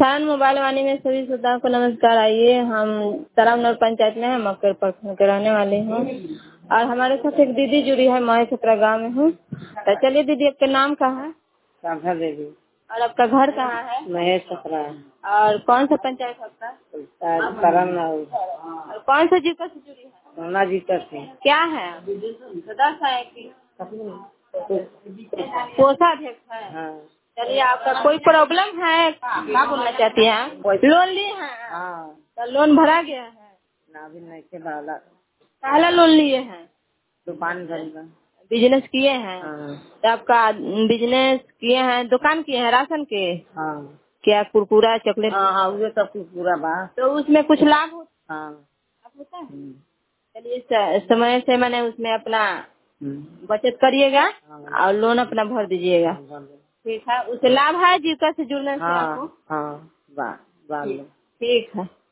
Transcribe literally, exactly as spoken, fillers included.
सन mobile वाणी में सभी श्रोताओं को नमस्कार। आइए, हम तारामनगर पंचायत में है, मक्कर प्रखंड के रहने वाले हूँ और हमारे साथ एक दीदी जुड़ी है, मैं छपरा गाँव में हूँ। तो चलिए दीदी, आपका नाम कहाँ है? कान्हा देवी। और आपका घर कहाँ है? महेश छपरा। और कौन सा पंचायत है आपका? तारामनगर। और कौन सा जीविका से जुड़ी है? सोना जी का थी। क्या है? सदस्य है कि कोषाध्यक्ष है? हाँ। चलिए, आपका कोई प्रॉब्लम है, क्या बोलना चाहती हैं? लोन ली है? हाँ। तो लोन भरा गया है? ना भी नहीं के डाला। पहला लोन लिए हैं? दुकान घर का बिजनेस किए हैं? हाँ। तो आपका बिजनेस किए हैं, दुकान किए हैं राशन के? हाँ। क्या कुरकुरा चॉकलेट? हाँ हाँ, वो सब कुछ पूरा बा। तो उसमें कुछ लाभ होता हाँ। होता है? हम्म। चलिए, स- समय से मैंने उसमें अपना हम्म। बचत करिएगा हाँ। और लोन अपना भर दीजिएगा। हाँ, बा- ठीक है, उससे लाभ है जीविका से जुड़ने से हाँ आपको? हाँ, बा, बा- ठीक ठीक है।